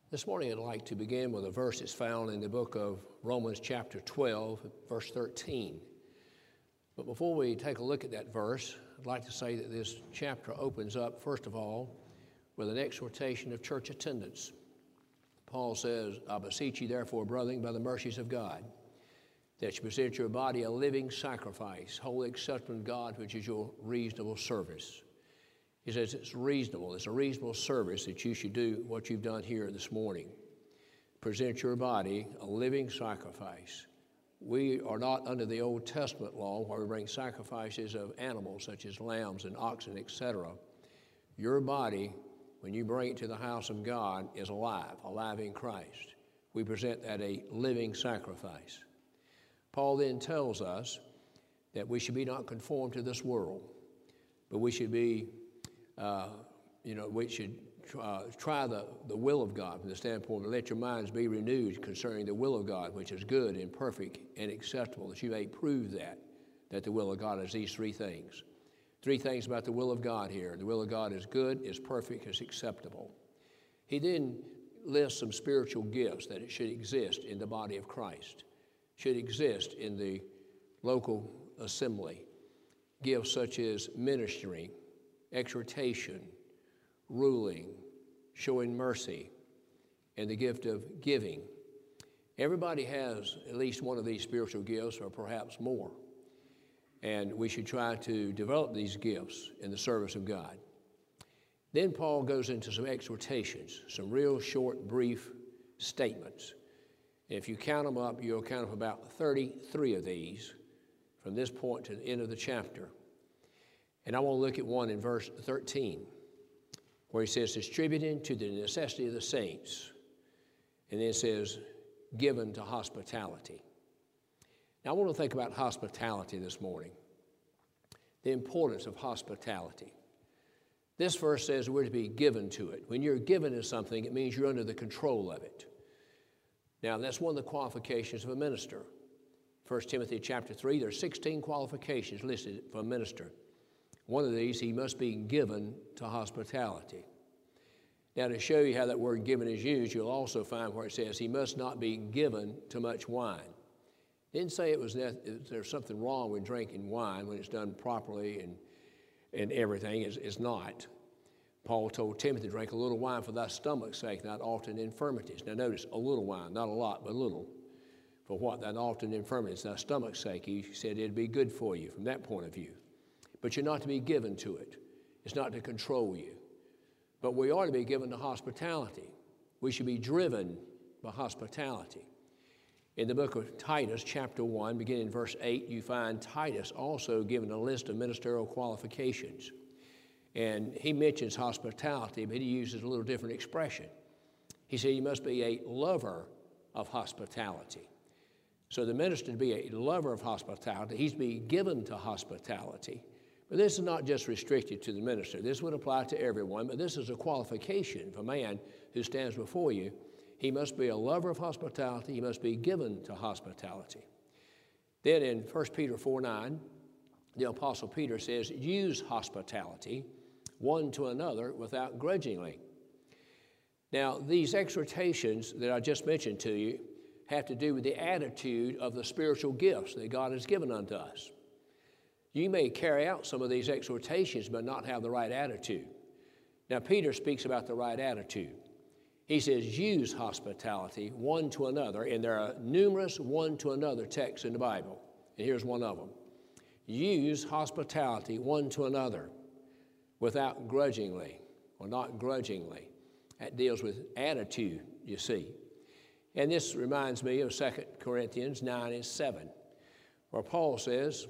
This morning I'd like to begin with a verse that's found in the book of Romans chapter 12, verse 13. But before we take a look at that verse, I'd like to say that this chapter opens up, first of all, with an exhortation of church attendance. Paul says, I beseech you therefore, brethren, by the mercies of God, that you present your body a living sacrifice, wholly acceptable to God, which is your reasonable service. He says it's reasonable. It's a reasonable service that you should do what you've done here this morning. Present your body a living sacrifice. We are not under the Old Testament law where we bring sacrifices of animals such as lambs and oxen, etc. Your body, when you bring it to the house of God, is alive in Christ. We present that a living sacrifice. Paul then tells us that we should be not conformed to this world, but we should be we should try the will of God from the standpoint of let your minds be renewed concerning the will of God, which is good and perfect and acceptable, that you may prove that the will of God is these three things. Three things about the will of God here. The will of God is good, is perfect, is acceptable. He then lists some spiritual gifts that it should exist in the body of Christ, should exist in the local assembly. Gifts such as ministering, exhortation, ruling, showing mercy, and the gift of giving. Everybody has at least one of these spiritual gifts, or perhaps more. And we should try to develop these gifts in the service of God. Then Paul goes into some exhortations, some real short, brief statements. If you count them up, you'll count up about 33 of these from this point to the end of the chapter. And I want to look at one in verse 13, where he says, distributing to the necessity of the saints. And then it says, given to hospitality. Now I want to think about hospitality this morning, the importance of hospitality. This verse says we're to be given to it. When you're given to something, it means you're under the control of it. Now that's one of the qualifications of a minister. 1 Timothy chapter 3, there are 16 qualifications listed for a minister. One of these, he must be given to hospitality. Now, to show you how that word given is used, you'll also find where it says he must not be given to much wine. It didn't say there's something wrong with drinking wine when it's done properly and everything. It's not. Paul told Timothy to drink a little wine for thy stomach's sake, not often infirmities. Now, notice, a little wine, not a lot, but a little. For what? That often infirmities, thy stomach's sake. He said it'd be good for you from that point of view. But you're not to be given to it. It's not to control you. But we are to be given to hospitality. We should be driven by hospitality. In the book of Titus, chapter 1, beginning in verse 8, you find Titus also given a list of ministerial qualifications. And he mentions hospitality, but he uses a little different expression. He said you must be a lover of hospitality. So the minister to be a lover of hospitality, he's to be given to hospitality. But this is not just restricted to the minister. This would apply to everyone, but this is a qualification for a man who stands before you. He must be a lover of hospitality. He must be given to hospitality. Then in 1 Peter 4:9, the Apostle Peter says, use hospitality one to another without grudgingly. Now, these exhortations that I just mentioned to you have to do with the attitude of the spiritual gifts that God has given unto us. You may carry out some of these exhortations but not have the right attitude. Now, Peter speaks about the right attitude. He says, use hospitality one to another, and there are numerous one to another texts in the Bible, and here's one of them. Use hospitality one to another without grudgingly, or not grudgingly. That deals with attitude, you see. And this reminds me of 2 Corinthians 9:7, where Paul says,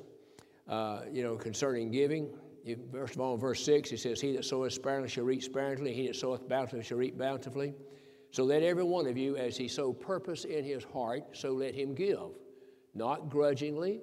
concerning giving, first of all, in verse 6, he says, he that soweth sparingly shall reap sparingly, and he that soweth bountifully shall reap bountifully. So let every one of you, as he so purpose in his heart, so let him give, not grudgingly,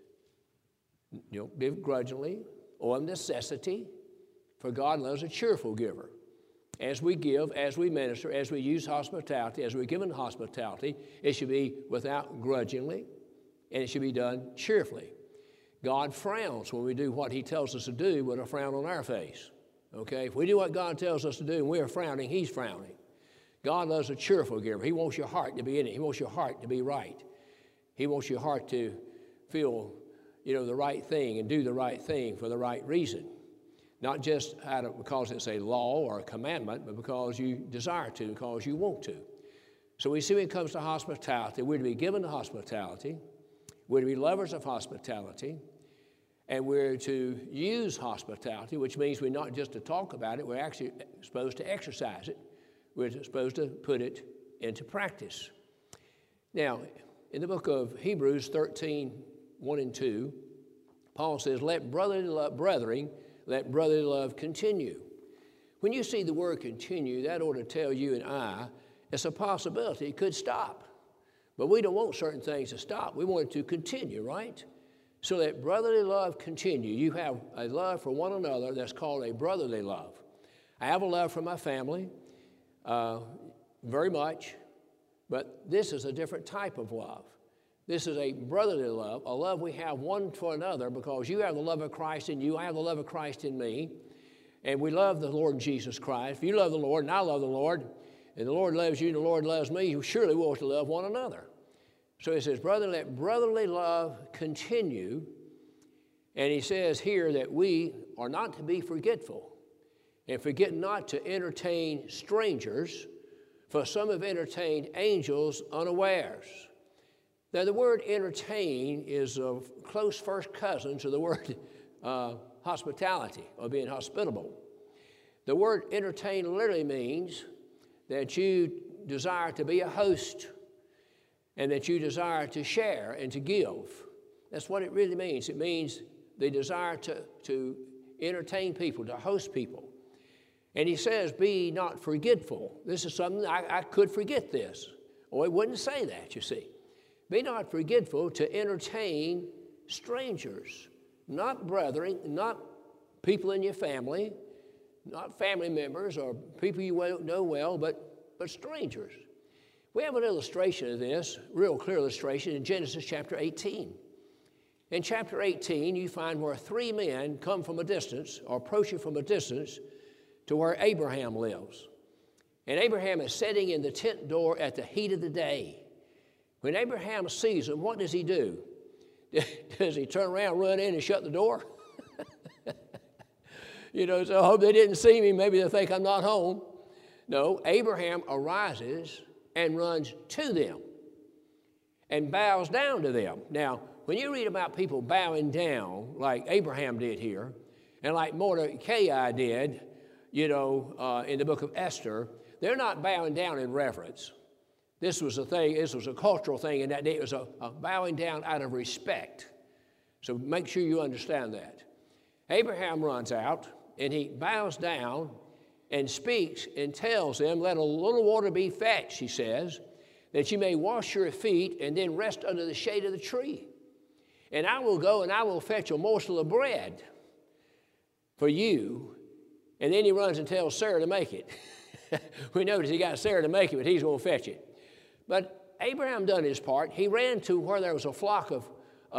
begrudgingly, or of necessity, for God loves a cheerful giver. As we give, as we minister, as we use hospitality, as we're given hospitality, it should be without grudgingly, and it should be done cheerfully. God frowns when we do what he tells us to do with a frown on our face. Okay? If we do what God tells us to do and we're frowning, he's frowning. God loves a cheerful giver. He wants your heart to be in it. He wants your heart to be right. He wants your heart to feel, the right thing and do the right thing for the right reason. Not just because it's a law or a commandment, but because you desire to, because you want to. So we see when it comes to hospitality, we're to be given to hospitality. We're to be lovers of hospitality. And we're to use hospitality, which means we're not just to talk about it, we're actually supposed to exercise it. We're supposed to put it into practice. Now, in the book of Hebrews 13, 1 and 2, Paul says, let brotherly love continue. When you see the word continue, that ought to tell you and I, it's a possibility it could stop. But we don't want certain things to stop. We want it to continue, right? So let brotherly love continue. You have a love for one another that's called a brotherly love. I have a love for my family, very much, but this is a different type of love. This is a brotherly love, a love we have one for another because you have the love of Christ in you, I have the love of Christ in me, and we love the Lord Jesus Christ. If you love the Lord and I love the Lord, and the Lord loves you and the Lord loves me, you surely will to love one another. So he says, let brotherly love continue. And he says here that we are not to be forgetful. And forget not to entertain strangers, for some have entertained angels unawares. Now the word entertain is a close first cousin to the word hospitality, or being hospitable. The word entertain literally means that you desire to be a host and that you desire to share and to give. That's what it really means. It means the desire to entertain people, to host people. And he says, be not forgetful. This is something, I could forget this. Or it wouldn't say that, you see. Be not forgetful to entertain strangers, not brethren, not people in your family, not family members or people you know well, but strangers. We have an illustration of this, real clear illustration, in Genesis chapter 18. In chapter 18, you find where three men come from a distance, or approaching from a distance, to where Abraham lives. And Abraham is sitting in the tent door at the heat of the day. When Abraham sees them, what does he do? Does he turn around, run in, and shut the door? So I hope they didn't see me. Maybe they'll think I'm not home. No, Abraham arises and runs to them and bows down to them. Now, when you read about people bowing down, like Abraham did here, and like Mordecai did, in the book of Esther, they're not bowing down in reverence. This was a cultural thing in that day. It was a bowing down out of respect. So make sure you understand that. Abraham runs out, and he bows down and speaks and tells them, let a little water be fetched, he says, that you may wash your feet and then rest under the shade of the tree. And I will go and I will fetch a morsel of bread for you. And then he runs and tells Sarah to make it. We notice he got Sarah to make it, but he's going to fetch it. But Abraham done his part. He ran to where there was a flock of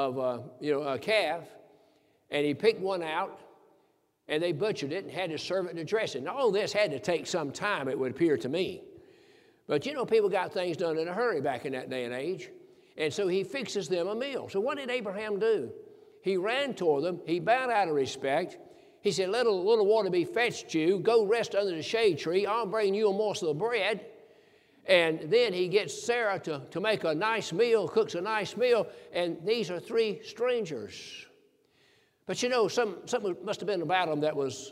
a calf, and he picked one out, and they butchered it and had his servant to dress it. Now, all this had to take some time, it would appear to me. But, people got things done in a hurry back in that day and age. And so he fixes them a meal. So what did Abraham do? He ran toward them. He bowed out of respect. He said, let a little water be fetched you. Go rest under the shade tree. I'll bring you a morsel of bread. And then he gets Sarah to make a nice meal, cooks a nice meal. And these are three strangers. But something must have been about them that was,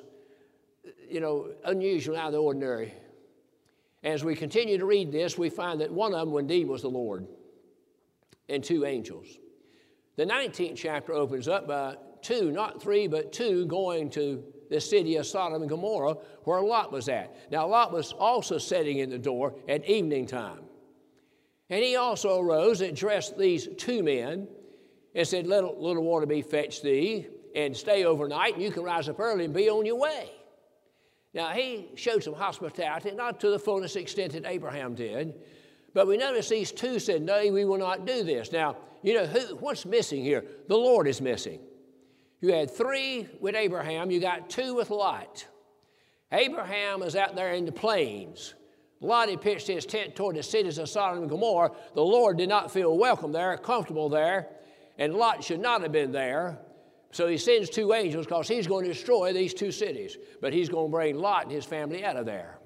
unusual, out of the ordinary. As we continue to read this, we find that one of them indeed was the Lord and two angels. The 19th chapter opens up by two, not three, but two going to the city of Sodom and Gomorrah where Lot was at. Now, Lot was also sitting in the door at evening time. And he also arose and addressed these two men and said, let a little water be fetched thee, and stay overnight, and you can rise up early and be on your way. Now, he showed some hospitality, not to the fullest extent that Abraham did, but we notice these two said, no, we will not do this. Now, what's missing here? The Lord is missing. You had three with Abraham, you got two with Lot. Abraham is out there in the plains, Lot had pitched his tent toward the cities of Sodom and Gomorrah. The Lord did not feel welcome there, comfortable there, and Lot should not have been there. So he sends 2 angels because he's going to destroy these 2 cities. But he's going to bring Lot and his family out of there.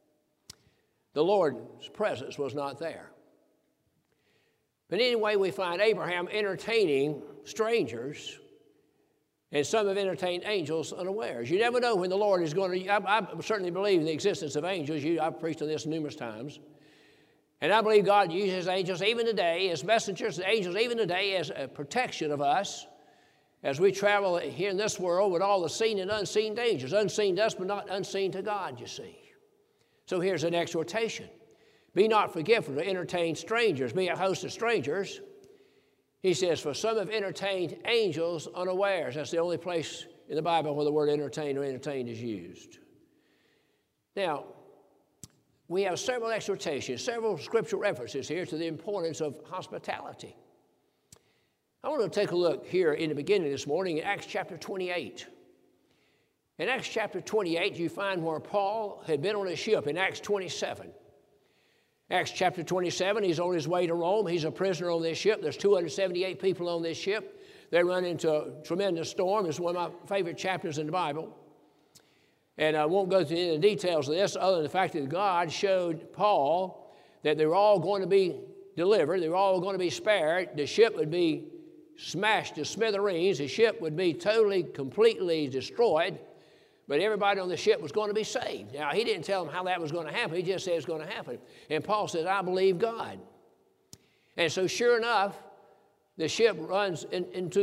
The Lord's presence was not there. But anyway, we find Abraham entertaining strangers, and some have entertained angels unawares. You never know when the Lord is going to. I certainly believe in the existence of angels. I've preached on this numerous times. And I believe God uses angels even today as messengers, angels even today as a protection of us as we travel here in this world with all the seen and unseen dangers. Unseen to us, but not unseen to God, you see. So here's an exhortation. Be not forgetful to entertain strangers. Be a host of strangers. He says, for some have entertained angels unawares. That's the only place in the Bible where the word entertain or entertained is used. Now, we have several exhortations, several scriptural references here to the importance of hospitality. I want to take a look here in the beginning this morning in Acts chapter 28. In Acts chapter 28, you find where Paul had been on a ship in Acts 27. Acts chapter 27, he's on his way to Rome. He's a prisoner on this ship. There's 278 people on this ship. They run into a tremendous storm. It's one of my favorite chapters in the Bible. And I won't go through any of the details of this other than the fact that God showed Paul that they were all going to be delivered. They were all going to be spared. The ship would be smashed to smithereens. The ship would be totally, completely destroyed. But everybody on the ship was going to be saved. Now, he didn't tell them how that was going to happen. He just said it's going to happen. And Paul says, I believe God. And so sure enough, the ship runs into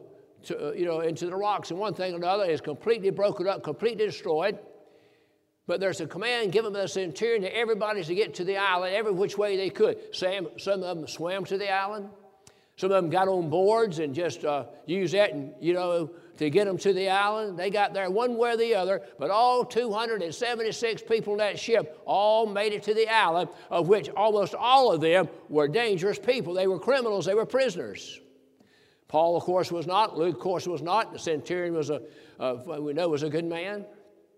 the rocks, and one thing or another is completely broken up, completely destroyed. But there's a command given by the centurion to everybody to get to the island every which way they could. Some of them swam to the island. Some of them got on boards and just used that to get them to the island. They got there one way or the other, but all 276 people in that ship all made it to the island, of which almost all of them were dangerous people. They were criminals. They were prisoners. Paul, of course, was not. Luke, of course, was not. The centurion was we know was a good man.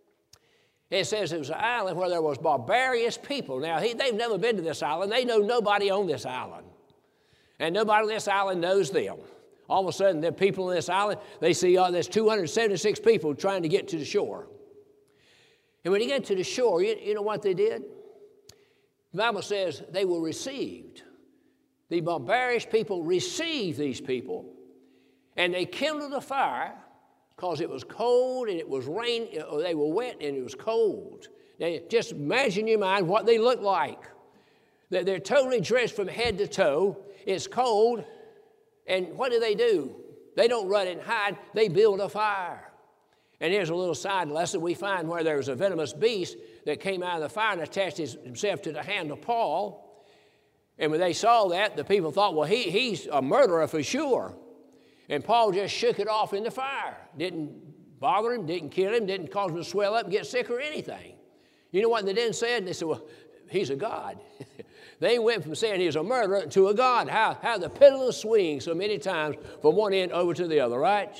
It says it was an island where there was barbarous people. Now, they've never been to this island. They know nobody on this island. And nobody on this island knows them. All of a sudden, the people on this island, they see there's 276 people trying to get to the shore. And when you get to the shore, you know what they did? The Bible says they were received. The barbarous people received these people, and they kindled a fire because it was cold and it was rain, or they were wet and it was cold. Now, just imagine in your mind what they look like. They're totally dressed from head to toe. It's cold, and what do? They don't run and hide. They build a fire. And here's a little side lesson. We find where there was a venomous beast that came out of the fire and attached himself to the hand of Paul. And when they saw that, the people thought, well, he's a murderer for sure. And Paul just shook it off in the fire. Didn't bother him, didn't kill him, didn't cause him to swell up and get sick or anything. You know what they then said? They said, well, he's a god. They went from saying he's a murderer to a god. How the pendulum swings so many times from one end over to the other, right?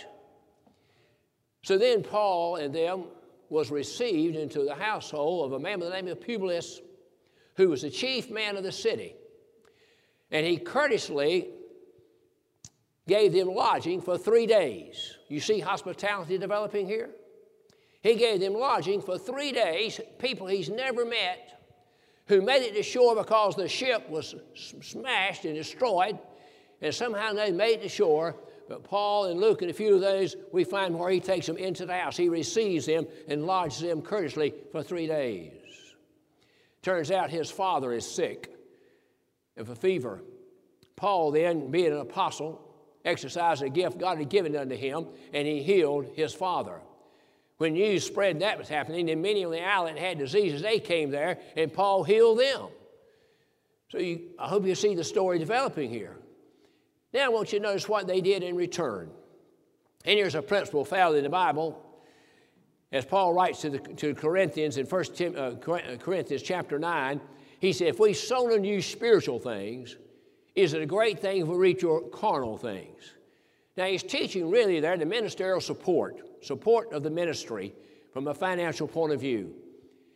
So then Paul and them was received into the household of a man by the name of Publius, who was the chief man of the city. And he courteously gave them lodging for 3 days. You see hospitality developing here? He gave them lodging for 3 days, people he's never met, who made it to shore because the ship was smashed and destroyed, and somehow they made it to shore. But Paul and Luke, in a few of those, we find where he takes them into the house. He receives them and lodges them courteously for 3 days. Turns out his father is sick of a fever. Paul then, being an apostle, exercised a gift God had given unto him, and he healed his father. When news spread that was happening, and many on the island had diseases, they came there, and Paul healed them. So I hope you see the story developing here. Now I want you to notice what they did in return. And here's a principle found in the Bible. As Paul writes to Corinthians in 1 Corinthians chapter 9, he said, if we sown unto you spiritual things, is it a great thing if we reach your carnal things? Now he's teaching really there the ministerial support of the ministry from a financial point of view.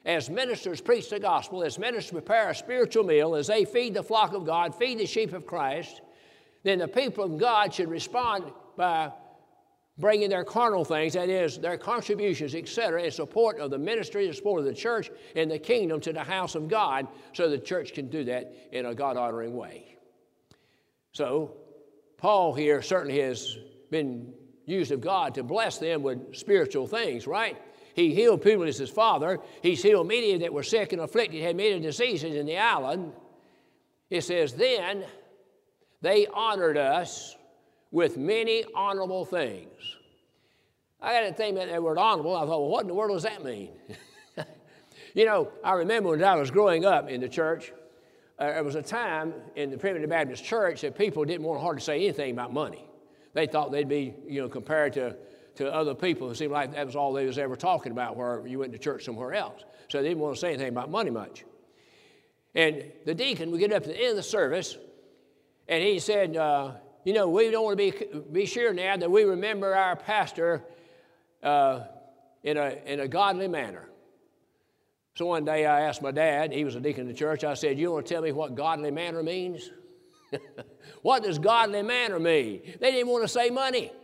as ministers preach the gospel, as ministers prepare a spiritual meal, as they feed the flock of God, feed the sheep of Christ, then the people of God should respond by bringing their carnal things, that is, their contributions, etc., in support of the ministry, in support of the church and the kingdom to the house of God, so the church can do that in a God-honoring way. So, Paul here certainly has been used of God to bless them with spiritual things, right? He healed people as his father. He's healed many that were sick and afflicted, had many diseases in the island. It says, then they honored us with many honorable things. I got to think about that word honorable. I thought, well, what in the world does that mean? You know, I remember when I was growing up in the church, there was a time in the Primitive Baptist Church that people didn't want to hardly say anything about money. They thought they'd be, compared to other people. It seemed like that was all they was ever talking about where you went to church somewhere else. So they didn't want to say anything about money much. And the deacon would get up at the end of the service, and he said, we don't want to be sure now that we remember our pastor in a godly manner. So one day I asked my dad, he was a deacon in the church, I said, you want to tell me what godly manner means? What does godly manner mean? They didn't want to say money.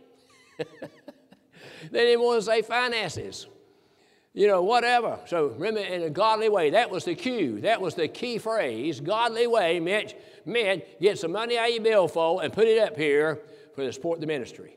They didn't want to say finances. Whatever. So remember, in a godly way, that was the cue. That was the key phrase. Godly way meant get some money out of your billfold and put it up here for the support of the ministry.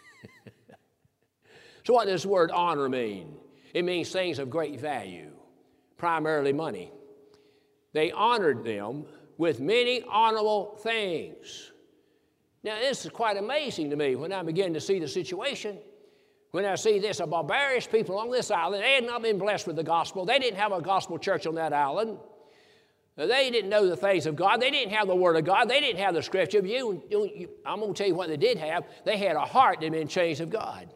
So what does the word honor mean? It means things of great value, primarily money. They honored them with many honorable things. Now, this is quite amazing to me when I begin to see the situation. When I see this, a barbarous people on this island, they had not been blessed with the gospel. They didn't have a gospel church on that island. They didn't know the things of God. They didn't have the Word of God. They didn't have the Scripture. I'm going to tell you what they did have. They had a heart that had been changed of God.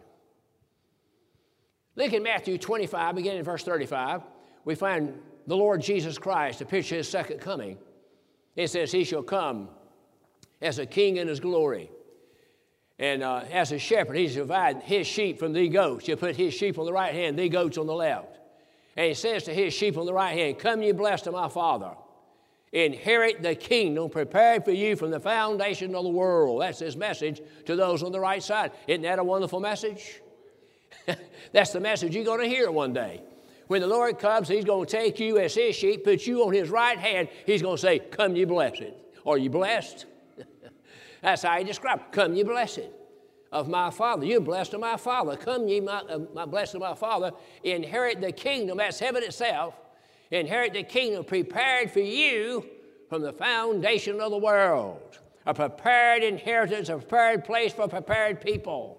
Look at Matthew 25, beginning in verse 35. We find the Lord Jesus Christ, a picture of His second coming. It says, He shall come as a king in His glory. And as a shepherd, He's divided His sheep from the goats. He'll put His sheep on the right hand, the goats on the left. And He says to His sheep on the right hand, come ye blessed of my Father. Inherit the kingdom prepared for you from the foundation of the world. That's His message to those on the right side. Isn't that a wonderful message? That's the message you're going to hear one day. When the Lord comes, He's going to take you as His sheep, put you on His right hand. He's going to say, come ye blessed. Are you blessed? That's how He described it. Come ye blessed of my Father. You're blessed of my Father. Come ye my blessed of my Father. Inherit the kingdom. That's heaven itself. Inherit the kingdom prepared for you from the foundation of the world. A prepared inheritance, a prepared place for prepared people.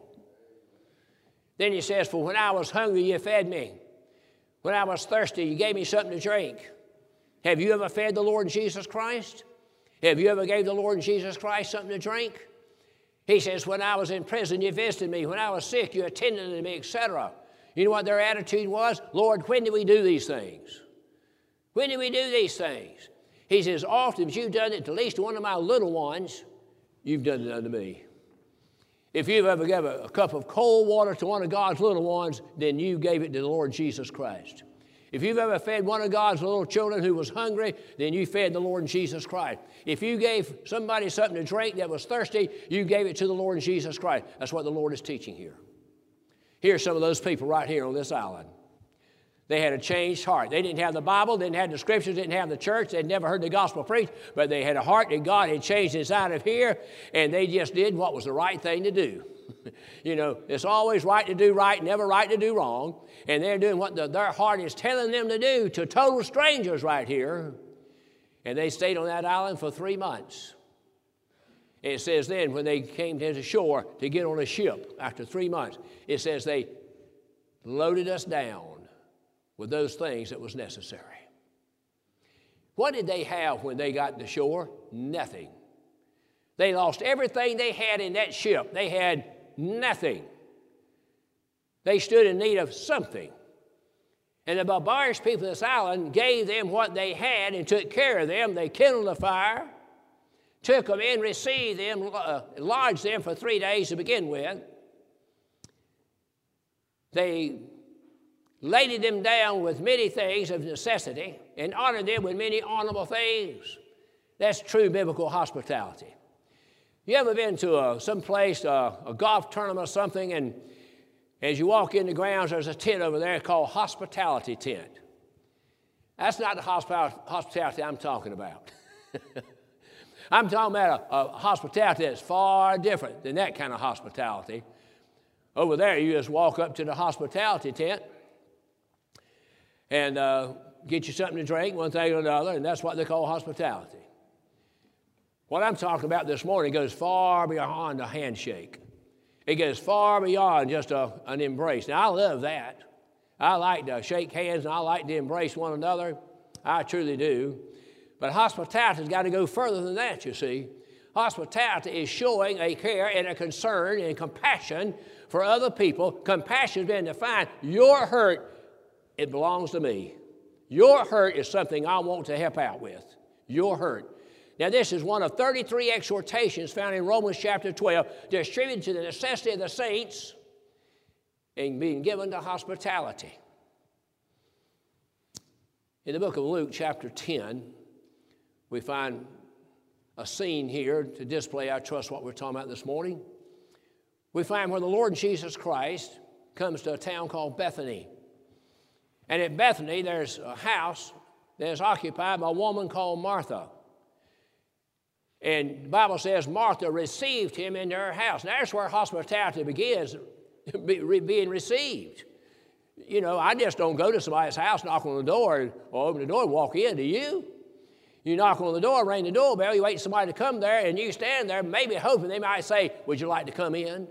Then He says, for when I was hungry, you fed me. When I was thirsty, you gave me something to drink. Have you ever fed the Lord Jesus Christ? Have you ever gave the Lord Jesus Christ something to drink? He says, when I was in prison, you visited me. When I was sick, you attended to me, etc. You know what their attitude was? Lord, when do we do these things? When do we do these things? He says, often as you've done it to at least one of my little ones, you've done it unto me. If you've ever given a cup of cold water to one of God's little ones, then you gave it to the Lord Jesus Christ. If you've ever fed one of God's little children who was hungry, then you fed the Lord Jesus Christ. If you gave somebody something to drink that was thirsty, you gave it to the Lord Jesus Christ. That's what the Lord is teaching here. Here's some of those people right here on this island. They had a changed heart. They didn't have the Bible, didn't have the Scriptures, didn't have the church. They'd never heard the gospel preached, but they had a heart that God had changed inside of here, and they just did what was the right thing to do. It's always right to do right, never right to do wrong, and they're doing what their heart is telling them to do to total strangers right here, and they stayed on that island for 3 months. And it says then when they came to the shore to get on a ship after 3 months, it says they loaded us down with those things that was necessary. What did they have when they got to shore? Nothing. They lost everything they had in that ship. They had nothing. They stood in need of something. And the barbarous people of this island gave them what they had and took care of them. They kindled a fire, took them in, received them, lodged them for 3 days to begin with. They laded them down with many things of necessity, and honored them with many honorable things. That's true biblical hospitality. You ever been to some place, a golf tournament or something, and as you walk in the grounds, there's a tent over there called hospitality tent. That's not the hospitality I'm talking about. I'm talking about a hospitality that's far different than that kind of hospitality. Over there, you just walk up to the hospitality tent and get you something to drink, one thing or another, and that's what they call hospitality. What I'm talking about this morning goes far beyond a handshake. It goes far beyond just an embrace. Now, I love that. I like to shake hands, and I like to embrace one another. I truly do. But hospitality's got to go further than that, you see. Hospitality is showing a care and a concern and compassion for other people. Compassion has been defined. Your hurt, it belongs to me. Your hurt is something I want to help out with. Your hurt. Now, this is one of 33 exhortations found in Romans chapter 12, distributed to the necessity of the saints and being given to hospitality. In the book of Luke chapter 10, we find a scene here to display, I trust, what we're talking about this morning. We find where the Lord Jesus Christ comes to a town called Bethany. And at Bethany, there's a house that is occupied by a woman called Martha. And the Bible says Martha received him into her house. Now, that's where hospitality begins, being received. You know, I just don't go to somebody's house, knock on the door, or open the door and walk in, do you? You knock on the door, ring the doorbell, you wait for somebody to come there, and you stand there maybe hoping they might say, would you like to come in?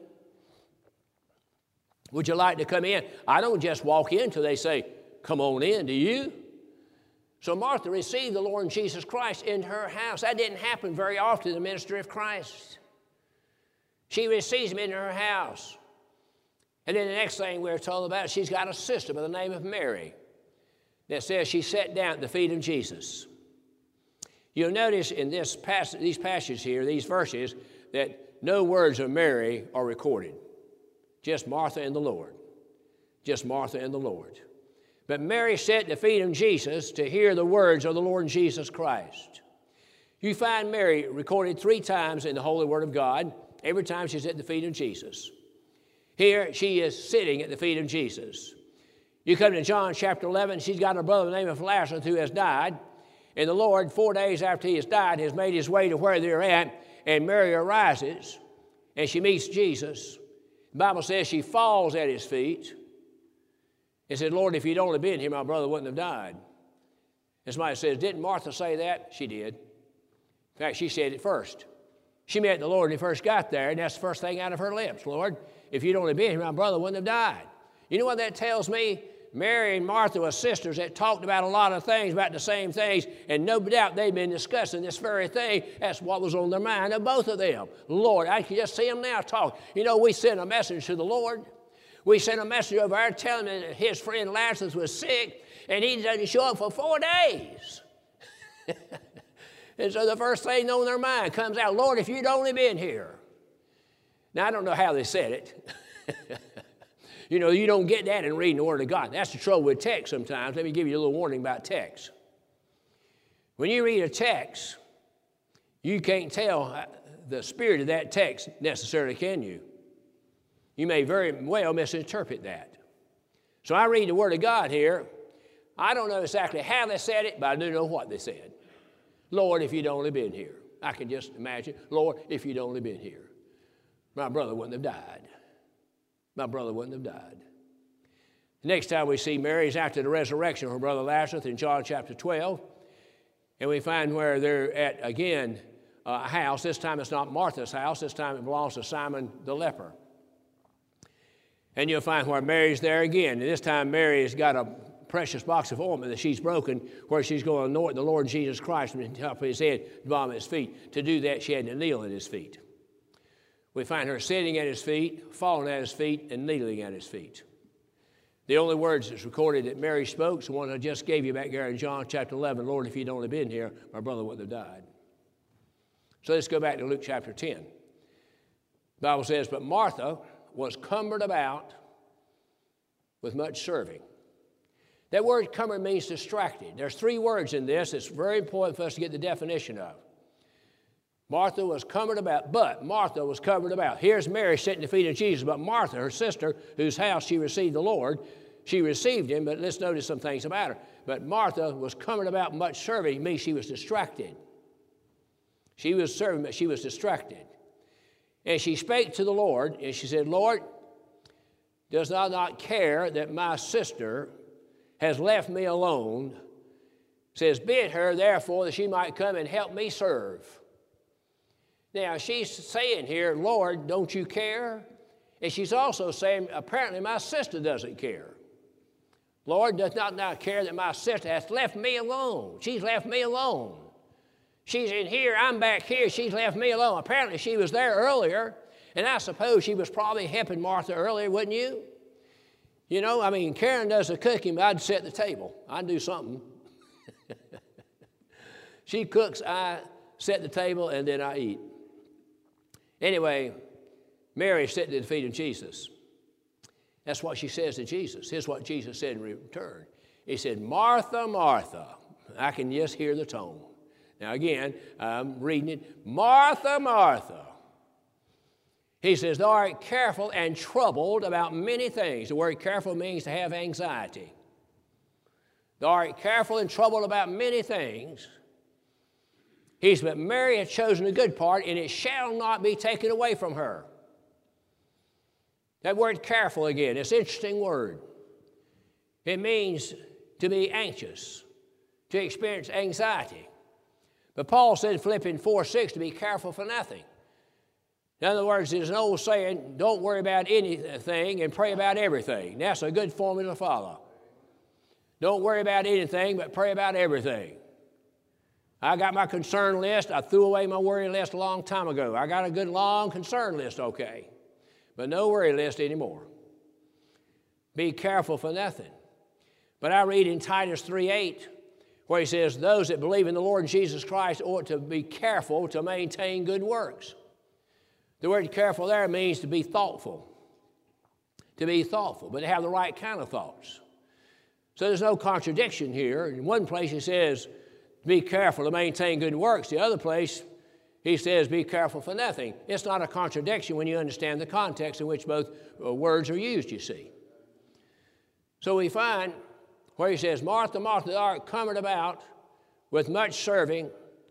Would you like to come in? I don't just walk in till they say, come on in, do you? So Martha received the Lord Jesus Christ in her house. That didn't happen very often in the ministry of Christ. She receives him in her house. And then the next thing we're told about, she's got a sister by the name of Mary that says she sat down at the feet of Jesus. You'll notice in these passages here, these verses, that no words of Mary are recorded. Just Martha and the Lord. Just Martha and the Lord. But Mary sat at the feet of Jesus to hear the words of the Lord Jesus Christ. You find Mary recorded 3 times in the Holy Word of God. Every time she's at the feet of Jesus. Here she is sitting at the feet of Jesus. You come to John chapter 11, she's got a brother named Lazarus who has died. And the Lord, 4 days after he has died, has made his way to where they're at. And Mary arises, and she meets Jesus. The Bible says she falls at his feet and said, Lord, if you'd only been here, my brother wouldn't have died. And somebody says, didn't Martha say that? She did. In fact, she said it first. She met the Lord when he first got there, and that's the first thing out of her lips. Lord, if you'd only been here, my brother wouldn't have died. You know what that tells me? Mary and Martha were sisters that talked about a lot of things, about the same things, and no doubt they'd been discussing this very thing. That's what was on their mind of both of them. Lord, I can just see them now talk. You know, we sent a message to the Lord. We sent a message over there telling him that his friend Lazarus was sick, and he doesn't show up for 4 days. And so the first thing on their mind comes out, Lord, if you'd only been here. Now, I don't know how they said it. You know, you don't get that in reading the Word of God. That's the trouble with text sometimes. Let me give you a little warning about text. When you read a text, you can't tell the spirit of that text necessarily, can you? You may very well misinterpret that. So I read the Word of God here. I don't know exactly how they said it, but I do know what they said. Lord, if you'd only been here. I can just imagine, Lord, if you'd only been here, my brother wouldn't have died. My brother wouldn't have died. The next time we see Mary is after the resurrection of her brother Lazarus in John chapter 12. And we find where they're at, again, a house. This time it's not Martha's house. This time it belongs to Simon the leper. And you'll find where Mary's there again. And this time Mary has got a precious box of ointment that she's broken where she's going to anoint the Lord Jesus Christ from the top of his head, the bottom of his feet. To do that, she had to kneel at his feet. We find her sitting at his feet, falling at his feet, and kneeling at his feet. The only words that's recorded that Mary spoke is the one I just gave you back there in John chapter 11. Lord, if you'd only been here, my brother wouldn't have died. So let's go back to Luke chapter 10. The Bible says, but Martha was cumbered about with much serving. That word comer means distracted. There's 3 words in this. It's very important for us to get the definition of. Martha was covered about, but Martha was covered about. Here's Mary sitting at the feet of Jesus, but Martha, her sister, whose house she received the Lord, she received him, but let's notice some things about her. But Martha was covered about much serving. It means she was distracted. She was serving, but she was distracted. And she spake to the Lord, and she said, Lord, does thou not care that my sister has left me alone? Says, bid her, therefore, that she might come and help me serve. Now, she's saying here, Lord, don't you care? And she's also saying, apparently, my sister doesn't care. Lord does not now care that my sister has left me alone. She's left me alone. She's in here, I'm back here, she's left me alone. Apparently, she was there earlier, and I suppose she was probably helping Martha earlier, wouldn't you? You know, I mean, Karen does the cooking, but I'd set the table. I'd do something. She cooks, I set the table, and then I eat. Anyway, Mary sitting at the feet of Jesus. That's what she says to Jesus. Here's what Jesus said in return. He said, Martha, Martha. I can just hear the tone. Now again, I'm reading it. Martha, Martha. He says, thou art careful and troubled about many things. The word careful means to have anxiety. Thou art careful and troubled about many things. He said, but Mary hath chosen a good part, and it shall not be taken away from her. That word careful again, it's an interesting word. It means to be anxious, to experience anxiety. But Paul said in Philippians 4:6 to be careful for nothing. In other words, there's an old saying, don't worry about anything and pray about everything. That's a good formula to follow. Don't worry about anything, but pray about everything. I got my concern list. I threw away my worry list a long time ago. I got a good long concern list, okay. But no worry list anymore. Be careful for nothing. But I read in Titus 3:8 where he says, those that believe in the Lord Jesus Christ ought to be careful to maintain good works. The word careful there means to be thoughtful. To be thoughtful, but to have the right kind of thoughts. So there's no contradiction here. In one place he says, be careful to maintain good works. The other place, he says, be careful for nothing. It's not a contradiction when you understand the context in which both words are used, you see. So we find where he says, Martha, Martha, thou art covered about with much serving.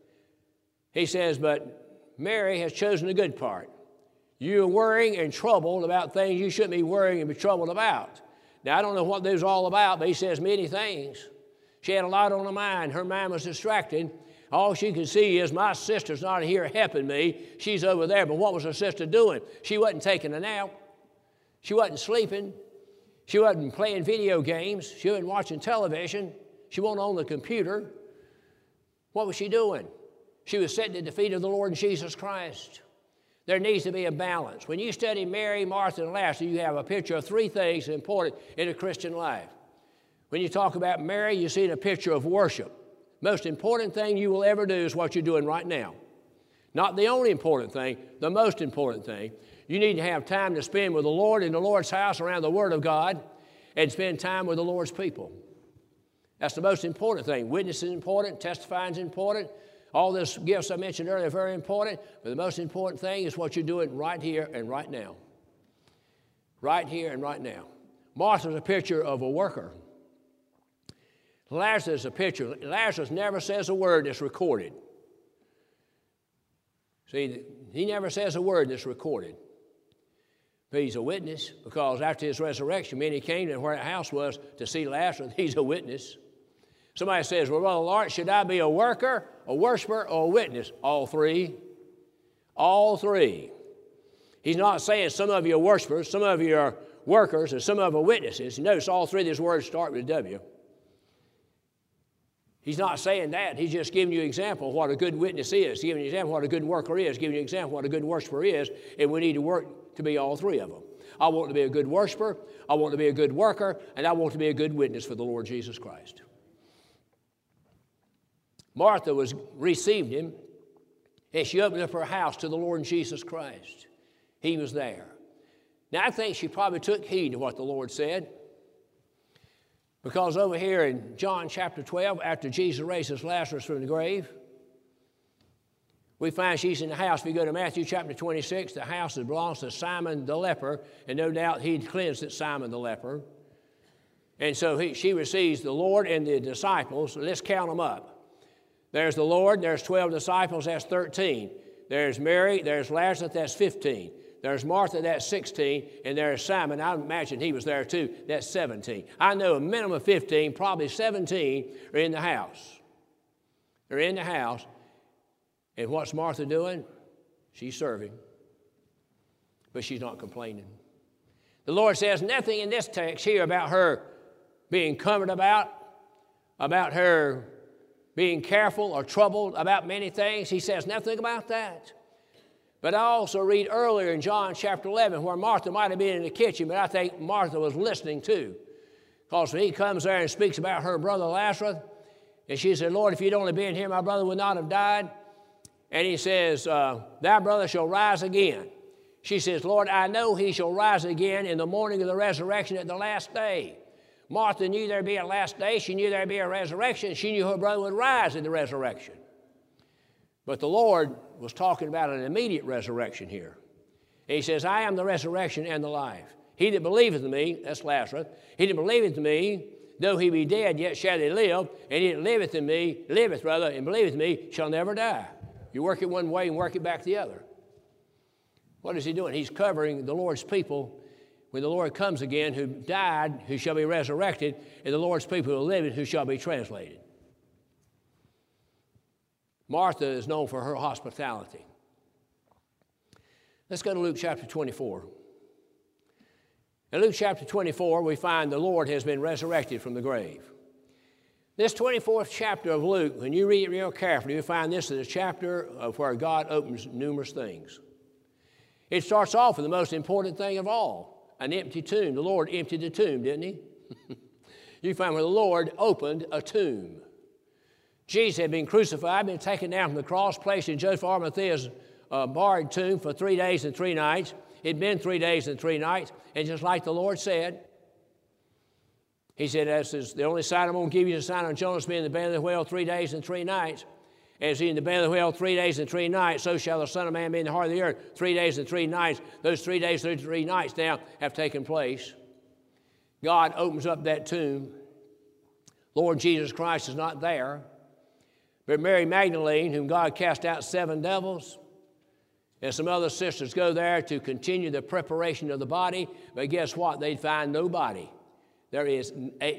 He says, but Mary has chosen a good part. You're worrying and troubled about things you shouldn't be worrying and be troubled about. Now, I don't know what those are all about, but he says many things. She had a lot on her mind. Her mind was distracted. All she could see is my sister's not here helping me. She's over there. But what was her sister doing? She wasn't taking a nap. She wasn't sleeping. She wasn't playing video games. She wasn't watching television. She wasn't on the computer. What was she doing? She was sitting at the feet of the Lord Jesus Christ. There needs to be a balance. When you study Mary, Martha, and Lazarus, you have a picture of 3 things important in a Christian life. When you talk about Mary, you see a picture of worship. Most important thing you will ever do is what you're doing right now. Not the only important thing, the most important thing. You need to have time to spend with the Lord in the Lord's house around the Word of God and spend time with the Lord's people. That's the most important thing. Witnessing is important, testifying is important. All those gifts I mentioned earlier are very important, but the most important thing is what you're doing right here and right now. Right here and right now. Martha's a picture of a worker. Lazarus is a picture. Lazarus never says a word that's recorded. See, he never says a word that's recorded. But he's a witness because after his resurrection, many came to where the house was to see Lazarus. He's a witness. Somebody says, well, Brother Lawrence, should I be a worker, a worshiper, or a witness? All 3. All 3. He's not saying some of you are worshipers, some of you are workers, and some of you are witnesses. Notice all 3 of these words start with a W. He's not saying that. He's just giving you an example of what a good witness is, giving you an example of what a good worker is, giving you an example of what a good worshiper is, and we need to work to be all 3 of them. I want to be a good worshiper, I want to be a good worker, and I want to be a good witness for the Lord Jesus Christ. Martha received him, and she opened up her house to the Lord Jesus Christ. He was there. Now, I think she probably took heed to what the Lord said. Because over here in John chapter 12, after Jesus raises Lazarus from the grave, we find she's in the house. If you go to Matthew chapter 26, the house that belongs to Simon the leper, and no doubt he'd cleansed it, Simon the leper. And so she receives the Lord and the disciples. Let's count them up. There's the Lord, there's 12 disciples, that's 13. There's Mary, there's Lazarus, that's 15. There's Martha, that's 16. And there's Simon, I imagine he was there too, that's 17. I know a minimum of 15, probably 17 are in the house. They're in the house. And what's Martha doing? She's serving. But she's not complaining. The Lord says nothing in this text here about her being cumbered about her being careful or troubled about many things. He says nothing about that. But I also read earlier in John chapter 11 where Martha might have been in the kitchen, but I think Martha was listening too. Because when he comes there and speaks about her brother Lazarus, and she said, Lord, if you'd only been here, my brother would not have died. And he says, thy brother shall rise again. She says, Lord, I know he shall rise again in the morning of the resurrection at the last day. Martha knew there'd be a last day. She knew there'd be a resurrection. She knew her brother would rise in the resurrection. But the Lord was talking about an immediate resurrection here. And he says, I am the resurrection and the life. He that believeth in me, that's Lazarus, he that believeth in me, though he be dead, yet shall he live. And he that liveth in me, and believeth in me, shall never die. You work it one way and work it back the other. What is he doing? He's covering the Lord's people when the Lord comes again, who died, who shall be resurrected, and the Lord's people who live, who shall be translated. Martha is known for her hospitality. Let's go to Luke chapter 24. In Luke chapter 24, we find the Lord has been resurrected from the grave. This 24th chapter of Luke, when you read it real carefully, you find this is a chapter of where God opens numerous things. It starts off with the most important thing of all, an empty tomb. The Lord emptied the tomb, didn't he? You find where the Lord opened a tomb. Jesus had been crucified, been taken down from the cross, placed in Joseph Arimathea's borrowed tomb for 3 days and 3 nights. It'd been 3 days and 3 nights, and just like the Lord said, he said, "This is the only sign I'm going to give you, the sign of Jonas being in the belly of the whale 3 days and 3 nights. As he in the belly of the whale 3 days and 3 nights, so shall the Son of Man be in the heart of the earth 3 days and 3 nights. Those 3 days and 3 nights now have taken place. God opens up that tomb. Lord Jesus Christ is not there. But Mary Magdalene, whom God cast out 7 devils, and some other sisters go there to continue the preparation of the body. But guess what? They'd find nobody. There is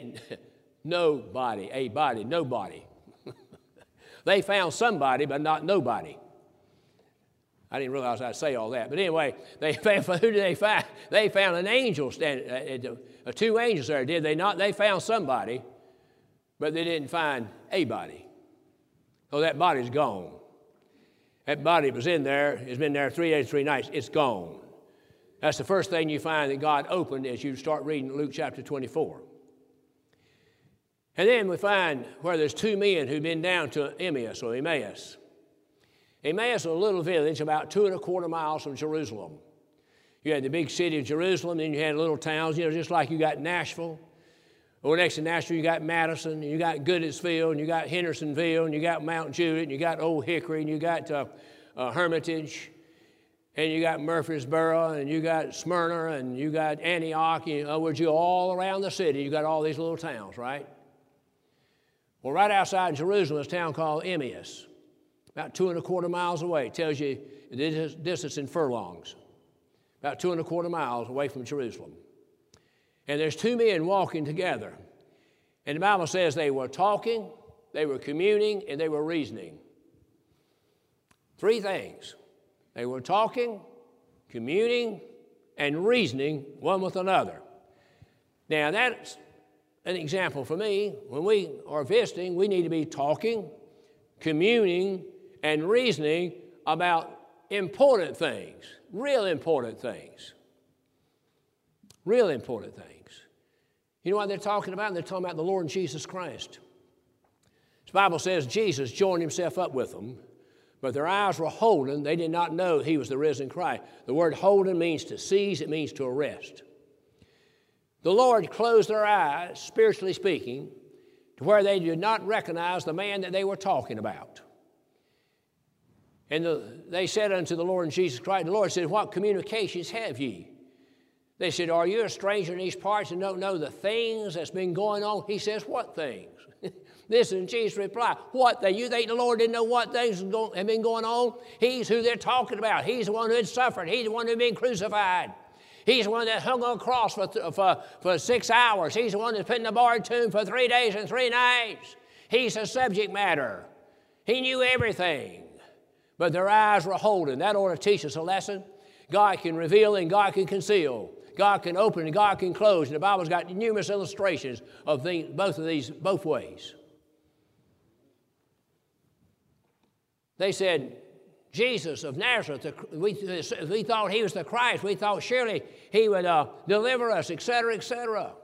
nobody. They found somebody, but not nobody. I didn't realize I'd say all that. But anyway, they found, who did they find? They found an angel standing, 2 angels there, did they not? They found somebody, but they didn't find a body. So that body's gone. That body was in there, has been there 3 days, 3 nights. It's gone. That's the first thing you find that God opened as you start reading Luke chapter 24. And then we find where there's 2 men who've been down to Emmaus or Emmaus. Emmaus was a little village about 2¼ miles from Jerusalem. You had the big city of Jerusalem, then you had little towns, just like you got Nashville. Over next to Nashville, you got Madison, and you got Goodlettsville, and you got Hendersonville, and you got Mount Juliet, and you got Old Hickory, and you got Hermitage, and you got Murfreesboro, and you got Smyrna, and you got Antioch. In other words, you all around the city, you got all these little towns, right? Well, right outside Jerusalem is a town called Emmaus, about 2¼ miles away. It tells you the distance in furlongs, about 2¼ miles away from Jerusalem. And there's 2 men walking together. And the Bible says they were talking, they were communing, and they were reasoning. 3 things. They were talking, communing, and reasoning one with another. Now, that's an example for me. When we are visiting, we need to be talking, communing, and reasoning about important things, real important things. Real important things. You know what they're talking about? They're talking about the Lord Jesus Christ. The Bible says Jesus joined himself up with them, but their eyes were holden. They did not know he was the risen Christ. The word holden means to seize. It means to arrest. the Lord closed their eyes, spiritually speaking, to where they did not recognize the man that they were talking about. And they said unto the Lord Jesus Christ, the Lord said, what communications have ye? They said, are you a stranger in these parts and don't know the things that's been going on? He says, what things? This is Jesus' reply. What things? You think the Lord didn't know what things have been going on? He's who they're talking about. He's the one who had suffered. He's the one who had been crucified. He's the one that hung on a cross for 6 hours. He's the one that's put in the barred tomb for 3 days and 3 nights. He's the subject matter. He knew everything. But their eyes were holding. That ought to teach us a lesson. God can reveal and God can conceal. God can open and God can close. And the Bible's got numerous illustrations of both ways. They said, Jesus of Nazareth, we thought he was the Christ. We thought surely he would deliver us, etc., etc.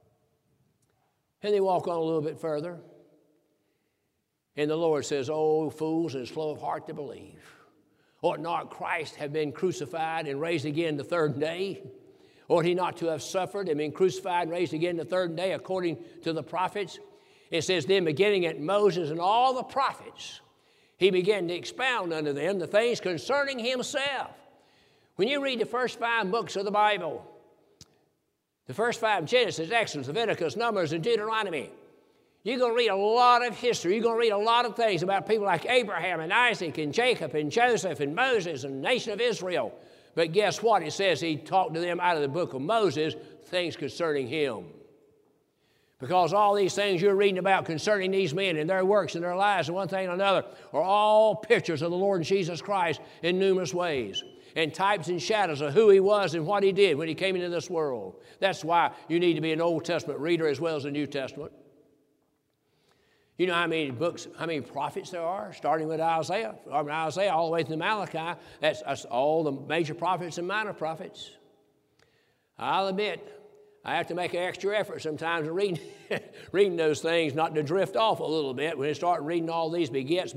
And they walk on a little bit further. And the Lord says, oh, fools and slow of heart to believe. Ought not Christ have been crucified and raised again the third day? Ought he not to have suffered and been crucified and raised again the third day according to the prophets? It says, then beginning at Moses and all the prophets, he began to expound unto them the things concerning himself. When you read the first 5 books of the Bible, the first 5, Genesis, Exodus, Leviticus, Numbers, and Deuteronomy, you're going to read a lot of history. You're going to read a lot of things about people like Abraham and Isaac and Jacob and Joseph and Moses and the nation of Israel. But guess what? It says he talked to them out of the book of Moses, things concerning him. Because all these things you're reading about concerning these men and their works and their lives and one thing and another are all pictures of the Lord Jesus Christ in numerous ways and types and shadows of who he was and what he did when he came into this world. That's why you need to be an Old Testament reader as well as a New Testament. You know how many books, how many prophets there are, starting with Isaiah, from Isaiah all the way to Malachi. That's all the major prophets and minor prophets. I'll admit, I have to make an extra effort sometimes in reading those things, not to drift off a little bit when I start reading all these begets,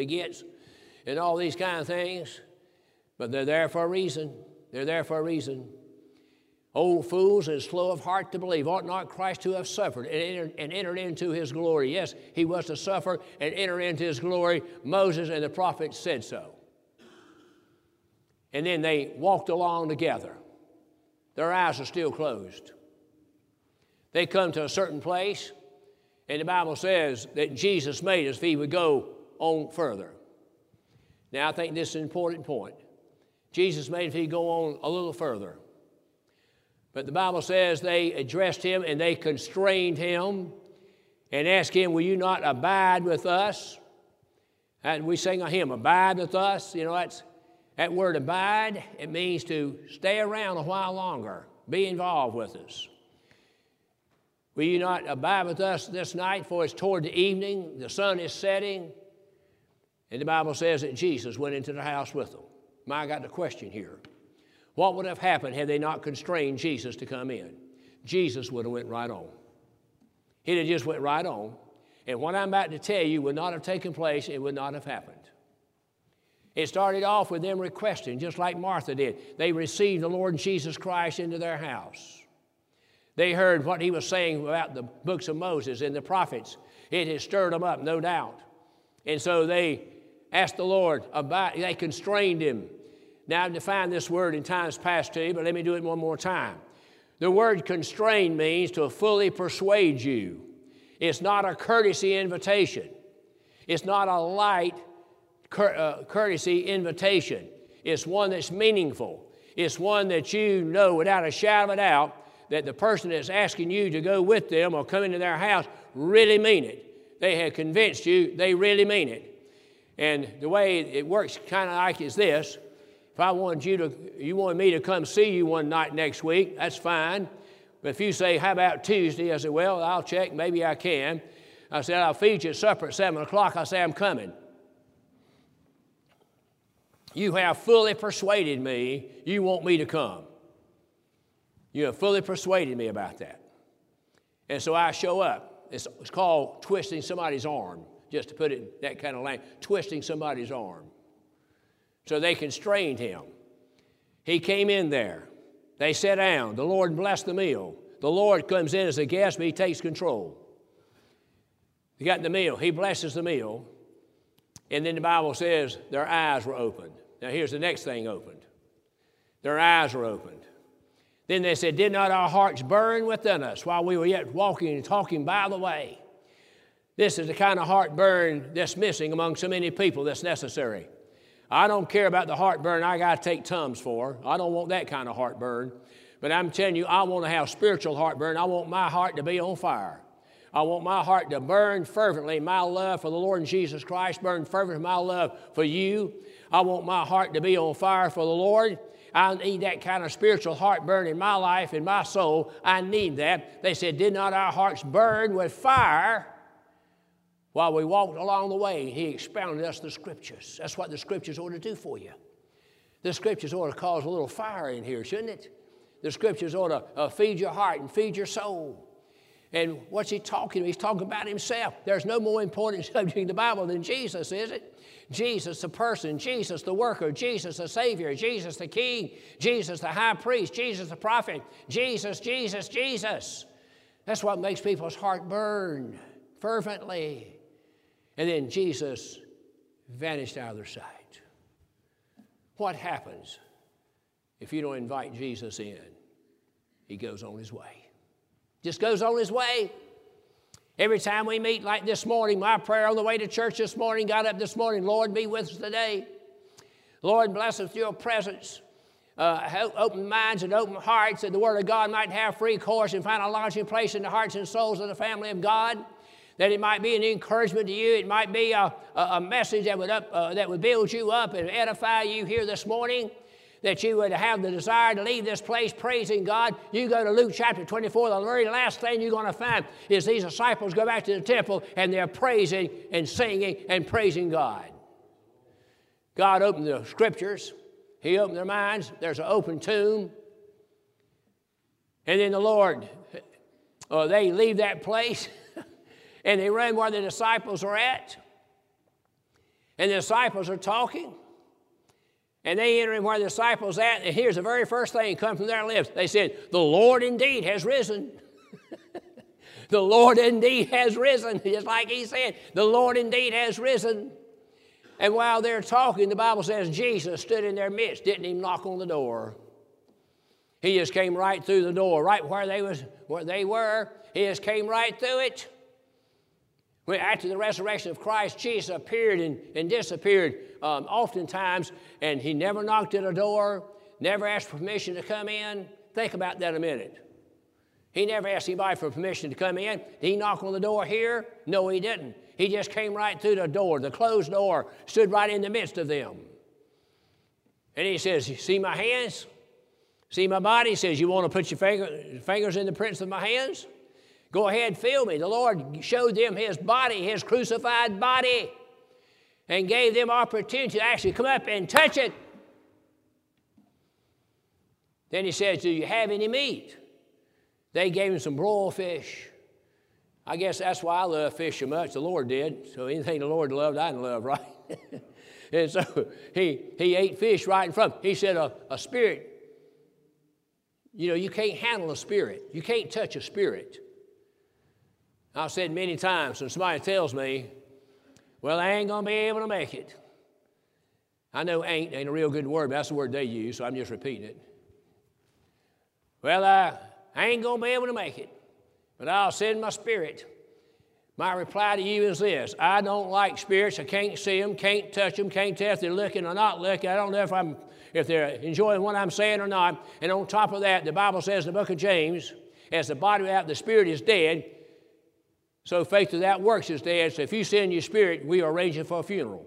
and all these kind of things. But they're there for a reason. They're there for a reason. Old fools and slow of heart to believe, ought not Christ to have suffered and entered into his glory? Yes, he was to suffer and enter into his glory. Moses and the prophets said so. And then they walked along together. Their eyes are still closed. They come to a certain place, and the Bible says that Jesus made us if he would go on further. Now, I think this is an important point. Jesus made if he'd go on a little further. But the Bible says they addressed him and they constrained him and asked him, will you not abide with us? And we sing a hymn, abide with us. You know, that word abide, it means to stay around a while longer, be involved with us. Will you not abide with us this night, for it's toward the evening, the sun is setting? And the Bible says that Jesus went into the house with them. I got the question here. What would have happened had they not constrained Jesus to come in? Jesus would have went right on. He'd have just went right on. And what I'm about to tell you would not have taken place. It would not have happened. It started off with them requesting, just like Martha did. They received the Lord Jesus Christ into their house. They heard what he was saying about the books of Moses and the prophets. It has stirred them up, no doubt. And so they asked the Lord about, they constrained him. Now, I've defined this word in times past to you, but let me do it one more time. The word constrain means to fully persuade you. It's not a courtesy invitation. It's not a light courtesy invitation. It's one that's meaningful. It's one that you know without a shadow of a doubt that the person that's asking you to go with them or come into their house really mean it. They have convinced you they really mean it. And the way it works kind of like is this. If I wanted you wanted me to come see you one night next week, that's fine. But if you say, how about Tuesday? I said, well, I'll check. Maybe I can. I said, I'll feed you at supper at 7 o'clock. I say, I'm coming. You have fully persuaded me you want me to come. You have fully persuaded me about that. And so I show up. It's called twisting somebody's arm, just to put it in that kind of language, twisting somebody's arm. So they constrained him. He came in there. They sat down. The Lord blessed the meal. the Lord comes in as a guest, but he takes control. He got the meal. He blesses the meal. And then the Bible says their eyes were opened. Now here's the next thing opened. Their eyes were opened. Then they said, did not our hearts burn within us while we were yet walking and talking by the way? This is the kind of heartburn that's missing among so many people that's necessary. I don't care about the heartburn I got to take Tums for. I don't want that kind of heartburn. But I'm telling you, I want to have spiritual heartburn. I want my heart to be on fire. I want my heart to burn fervently. My love for the Lord and Jesus Christ burn fervently. My love for you. I want my heart to be on fire for the Lord. I need that kind of spiritual heartburn in my life, in my soul. I need that. They said, did not our hearts burn with fire while we walked along the way? He expounded us the Scriptures. That's what the Scriptures ought to do for you. The Scriptures ought to cause a little fire in here, shouldn't it? The Scriptures ought to feed your heart and feed your soul. And what's he talking about? He's talking about himself. There's no more important subject in the Bible than Jesus, is it? Jesus the person, Jesus the worker, Jesus the Savior, Jesus the King, Jesus the high priest, Jesus the prophet, Jesus, Jesus, Jesus. That's what makes people's heart burn fervently. And then Jesus vanished out of their sight. What happens if you don't invite Jesus in? He goes on his way. Just goes on his way. Every time we meet like this morning, my prayer on the way to church this morning, got up this morning, Lord, be with us today. Lord, bless us with your presence. Open minds and open hearts that the Word of God might have free course and find a lodging place in the hearts and souls of the family of God. That it might be an encouragement to you. It might be a message that would build you up and edify you here this morning. That you would have the desire to leave this place praising God. You go to Luke chapter 24, the very last thing you're going to find is these disciples go back to the temple and they're praising and singing and praising God. God opened the Scriptures. He opened their minds. There's an open tomb. And then the Lord, they leave that place and they run where the disciples are at. And the disciples are talking. And they enter in where the disciples at, and here's the very first thing come from their lips. They said, the Lord indeed has risen. The Lord indeed has risen. Just like he said, the Lord indeed has risen. And while they're talking, the Bible says Jesus stood in their midst, didn't even knock on the door. He just came right through the door, right where they were. He just came right through it. After the resurrection of Christ, Jesus appeared and disappeared oftentimes, and he never knocked at a door, never asked for permission to come in. Think about that a minute. He never asked anybody for permission to come in. Did he knock on the door here? No, he didn't. He just came right through the door, the closed door, stood right in the midst of them. And he says, you see my hands? See my body? He says, you want to put your fingers in the prints of my hands? Go ahead, feel me. The Lord showed them his body, his crucified body, and gave them opportunity to actually come up and touch it. Then he says, do you have any meat? They gave him some broiled fish. I guess that's why I love fish so much. The Lord did. So anything the Lord loved, I love, right? And so he ate fish right in front. He said, a spirit, you can't handle a spirit. You can't touch a spirit. I've said many times when somebody tells me, well, I ain't going to be able to make it. I know ain't a real good word, but that's the word they use, so I'm just repeating it. Well, I ain't going to be able to make it, but I'll send my spirit. My reply to you is this. I don't like spirits. I can't see them, can't touch them, can't tell if they're looking or not looking. I don't know if they're enjoying what I'm saying or not. And on top of that, the Bible says in the book of James, as the body without the spirit is dead, so faith without works is dead. So if you send your spirit, we are arranging for a funeral.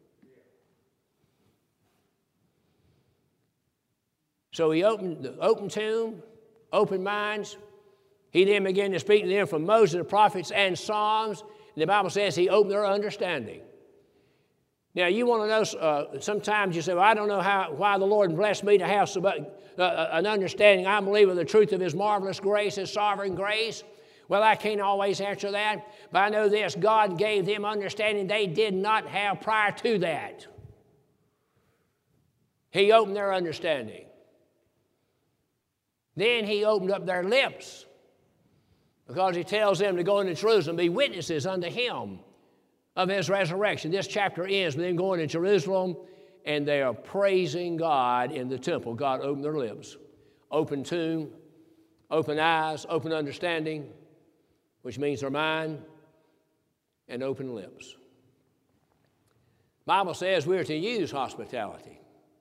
So he opened the open tomb, open minds. He then began to speak to them from Moses, the prophets, and Psalms. And the Bible says he opened their understanding. Now, you want to know, sometimes you say, well, I don't know why the Lord blessed me to have an understanding. I believe in the truth of his marvelous grace, his sovereign grace. Well, I can't always answer that, but I know this. God gave them understanding they did not have prior to that. He opened their understanding. Then he opened up their lips because he tells them to go into Jerusalem, be witnesses unto him of his resurrection. This chapter ends with them going to Jerusalem, and they are praising God in the temple. God opened their lips. Open tomb, open eyes, open understanding, which means their mind, and open lips. The Bible says we're to use hospitality.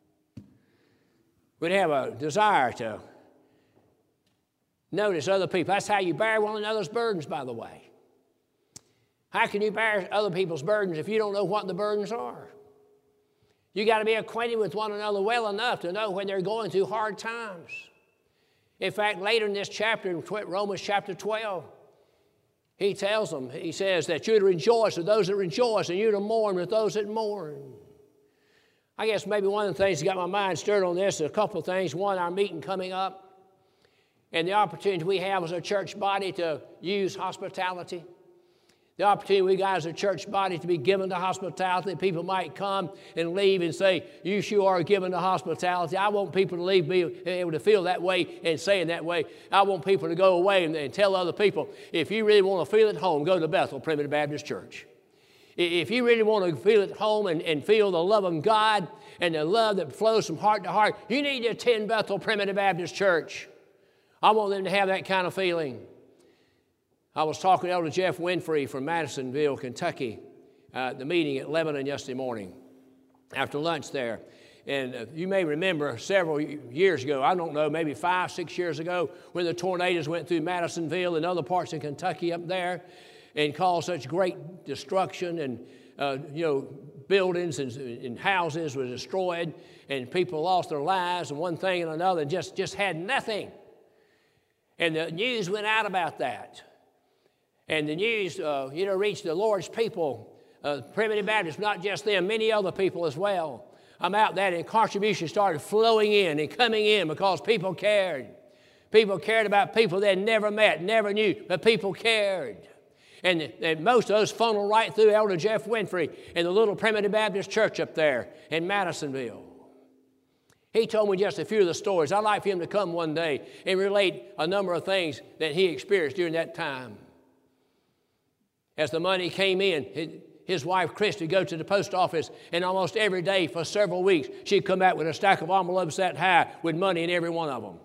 We'd have a desire to notice other people. That's how you bear one another's burdens, by the way. How can you bear other people's burdens if you don't know what the burdens are? You got to be acquainted with one another well enough to know when they're going through hard times. In fact, later in this chapter, in Romans chapter 12, he tells them, he says that you're to rejoice with those that rejoice, and you're to mourn with those that mourn. I guess maybe one of the things that got my mind stirred on this is a couple of things. One, our meeting coming up, and the opportunity we have as a church body to use hospitality. The opportunity we got as a church body to be given to hospitality. People might come and leave and say, you sure are given to hospitality. I want people to leave, be able to feel that way and saying that way. I want people to go away and tell other people, if you really want to feel at home, go to Bethel Primitive Baptist Church. If you really want to feel at home and feel the love of God and the love that flows from heart to heart, you need to attend Bethel Primitive Baptist Church. I want them to have that kind of feeling. I was talking to Elder Jeff Winfrey from Madisonville, Kentucky, at the meeting at Lebanon yesterday morning, after lunch there. And you may remember several years ago, I don't know, maybe 5, 6 years ago, when the tornadoes went through Madisonville and other parts of Kentucky up there and caused such great destruction, and buildings and houses were destroyed, and people lost their lives, and one thing and another, and just had nothing. And the news went out about that. And the news, reached the Lord's people, Primitive Baptists, not just them, many other people as well. About that, and contributions started flowing in and coming in because people cared. People cared about people they had never met, never knew, but people cared. And most of those funneled right through Elder Jeff Winfrey and the little Primitive Baptist church up there in Madisonville. He told me just a few of the stories. I'd like for him to come one day and relate a number of things that he experienced during that time. As the money came in, his wife, Christy, would go to the post office, and almost every day for several weeks, she'd come back with a stack of envelopes that high with money in every one of them.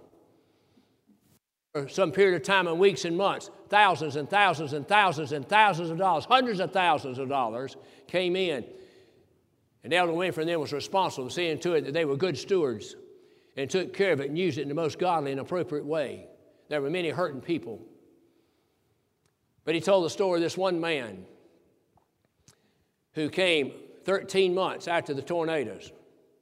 For some period of time, in weeks and months, thousands and thousands and thousands and thousands of dollars, hundreds of thousands of dollars came in. And Elder Winfrey and them was responsible for seeing to it that they were good stewards and took care of it and used it in the most godly and appropriate way. There were many hurting people. But he told the story of this one man who came 13 months after the tornadoes.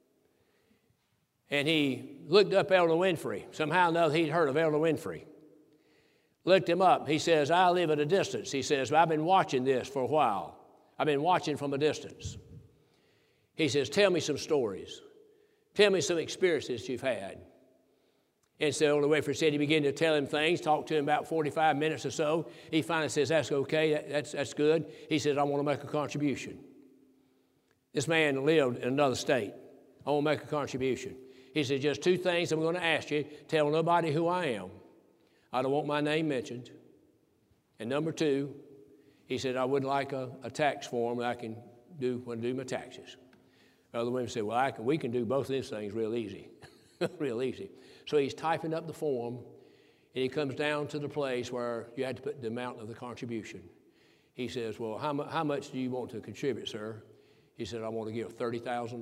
And he looked up Elder Winfrey. Somehow or another, he'd heard of Elder Winfrey. Looked him up. He says, I live at a distance. He says, I've been watching this for a while. I've been watching from a distance. He says, tell me some stories. Tell me some experiences you've had. And so Elder Winfrey said he began to tell him things, talked to him about 45 minutes or so. He finally says, that's okay, that's good. He says, I want to make a contribution. This man lived in another state. I want to make a contribution. He said, just 2 things I'm going to ask you. Tell nobody who I am. I don't want my name mentioned. And number 2, he said, I would like a tax form that I can do when I do my taxes. Elder Winfrey said, well, we can do both of these things real easy. Real easy. So he's typing up the form, and he comes down to the place where you had to put the amount of the contribution. He says, well, how much do you want to contribute, sir? He said, I want to give $30,000.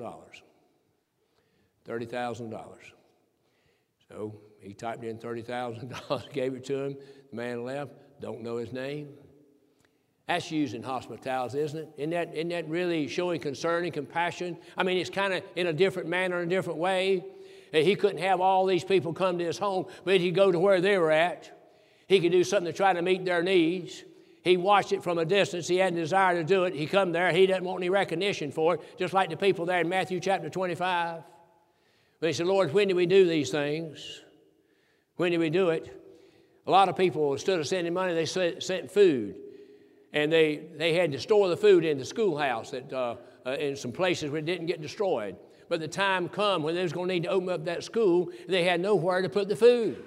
$30,000. So he typed in $30,000, gave it to him. The man left, don't know his name. That's using hospitality, isn't it? Isn't that really showing concern and compassion? I mean, it's kind of in a different manner, in a different way. He couldn't have all these people come to his home, but he'd go to where they were at. He could do something to try to meet their needs. He watched it from a distance. He had a desire to do it. He come there. He doesn't want any recognition for it, just like the people there in Matthew chapter 25. But he said, Lord, when do we do these things? When do we do it? A lot of people, instead of sending money, they sent food. And they had to store the food in the schoolhouse in some places where it didn't get destroyed. But the time come when they was going to need to open up that school, they had nowhere to put the food.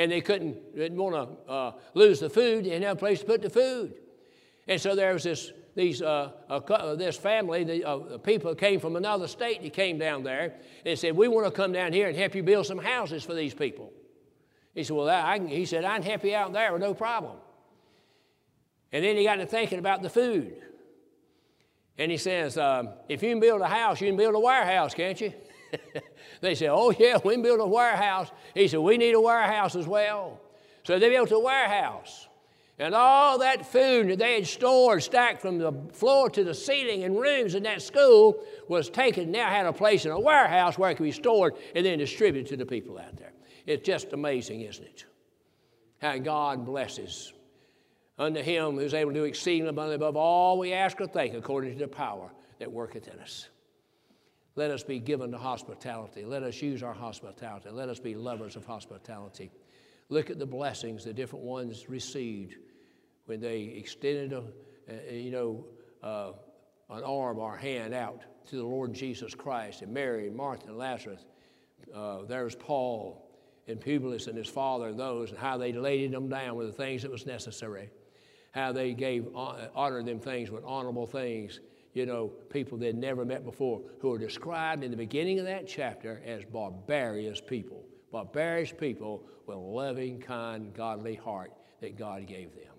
and they didn't want to lose the food. They didn't have a place to put the food. And so there was this family, the people came from another state. They came down there and said, we want to come down here and help you build some houses for these people. He said, well, I can help you out there with no problem. And then he got to thinking about the food. And he says, if you can build a house, you can build a warehouse, can't you? They said, oh, yeah, we can build a warehouse. He said, we need a warehouse as well. So they built a warehouse. And all that food that they had stored, stacked from the floor to the ceiling in rooms in that school, was taken, now had a place in a warehouse where it could be stored and then distributed to the people out there. It's just amazing, isn't it? How God blesses unto him who is able to do exceeding abundantly above all we ask or think, according to the power that worketh in us. Let us be given to hospitality. Let us use our hospitality. Let us be lovers of hospitality. Look at the blessings the different ones received when they extended an arm or hand out to the Lord Jesus Christ, and Mary and Martha and Lazarus. There's Paul and Publius and his father and those, and how they laid them down with the things that was necessary. How they honored them things with honorable things. People they'd never met before, who are described in the beginning of that chapter as barbarous people. Barbarous people with a loving, kind, godly heart that God gave them.